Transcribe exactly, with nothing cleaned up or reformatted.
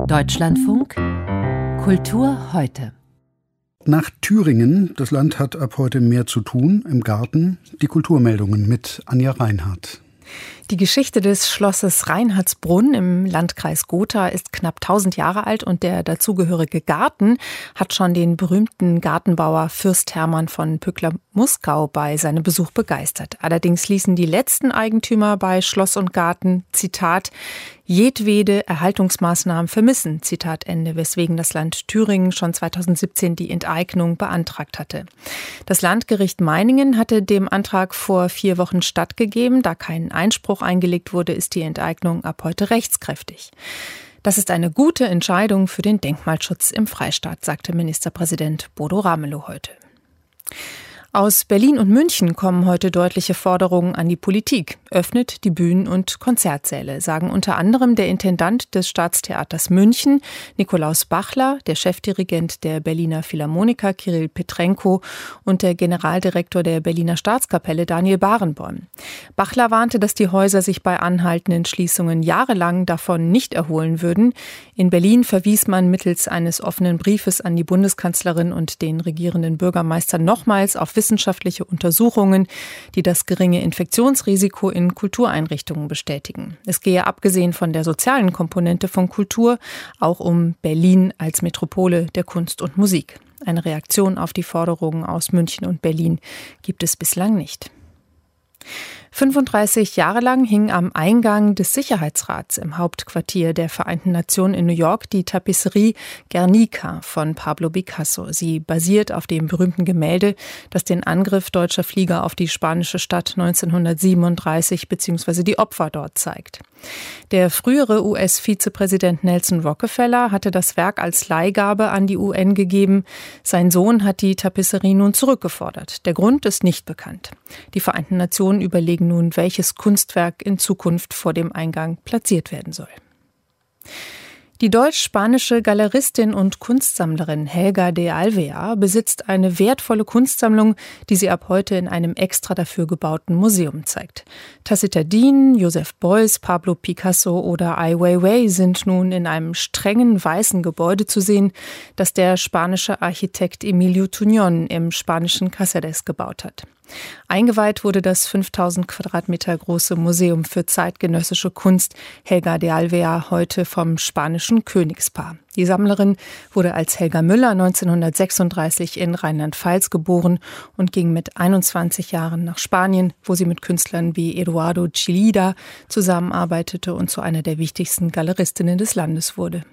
Deutschlandfunk Kultur heute. Nach Thüringen, das Land hat ab heute mehr zu tun, im Garten, die Kulturmeldungen mit Anja Reinhardt. Die Geschichte des Schlosses Reinhardsbrunn im Landkreis Gotha ist knapp tausend Jahre alt und der dazugehörige Garten hat schon den berühmten Gartenbauer Fürst Hermann von Pückler-Muskau bei seinem Besuch begeistert. Allerdings ließen die letzten Eigentümer bei Schloss und Garten, Zitat, jedwede Erhaltungsmaßnahmen vermissen, Zitat Ende, weswegen das Land Thüringen schon zweitausendsiebzehn die Enteignung beantragt hatte. Das Landgericht Meiningen hatte dem Antrag vor vier Wochen stattgegeben. Da kein Einspruch eingelegt wurde, ist die Enteignung ab heute rechtskräftig. Das ist eine gute Entscheidung für den Denkmalschutz im Freistaat, sagte Ministerpräsident Bodo Ramelow heute. Aus Berlin und München kommen heute deutliche Forderungen an die Politik. Öffnet die Bühnen- und Konzertsäle, sagen unter anderem der Intendant des Staatstheaters München, Nikolaus Bachler, der Chefdirigent der Berliner Philharmoniker, Kirill Petrenko, und der Generaldirektor der Berliner Staatskapelle, Daniel Barenboim. Bachler warnte, dass die Häuser sich bei anhaltenden Schließungen jahrelang davon nicht erholen würden. In Berlin verwies man mittels eines offenen Briefes an die Bundeskanzlerin und den regierenden Bürgermeister nochmals auf wissenschaftliche Untersuchungen, die das geringe Infektionsrisiko in Kultureinrichtungen bestätigen. Es gehe abgesehen von der sozialen Komponente von Kultur auch um Berlin als Metropole der Kunst und Musik. Eine Reaktion auf die Forderungen aus München und Berlin gibt es bislang nicht. fünfunddreißig Jahre lang hing am Eingang des Sicherheitsrats im Hauptquartier der Vereinten Nationen in New York die Tapisserie Guernica von Pablo Picasso. Sie basiert auf dem berühmten Gemälde, das den Angriff deutscher Flieger auf die spanische Stadt neunzehnhundertsiebenunddreißig bzw. die Opfer dort zeigt. Der frühere U S-Vizepräsident Nelson Rockefeller hatte das Werk als Leihgabe an die U N gegeben. Sein Sohn hat die Tapisserie nun zurückgefordert. Der Grund ist nicht bekannt. Die Vereinten Nationen überlegen nun, welches Kunstwerk in Zukunft vor dem Eingang platziert werden soll. Die deutsch-spanische Galeristin und Kunstsammlerin Helga de Alvear besitzt eine wertvolle Kunstsammlung, die sie ab heute in einem extra dafür gebauten Museum zeigt. Tacita Dean, Joseph Beuys, Pablo Picasso oder Ai Weiwei sind nun in einem strengen weißen Gebäude zu sehen, das der spanische Architekt Emilio Tuñón im spanischen Cáceres gebaut hat. Eingeweiht wurde das fünftausend Quadratmeter große Museum für zeitgenössische Kunst Helga de Alvear heute vom spanischen Königspaar. Die Sammlerin wurde als Helga Müller neunzehnhundertsechsunddreißig in Rheinland-Pfalz geboren und ging mit einundzwanzig Jahren nach Spanien, wo sie mit Künstlern wie Eduardo Chillida zusammenarbeitete und zu einer der wichtigsten Galeristinnen des Landes wurde.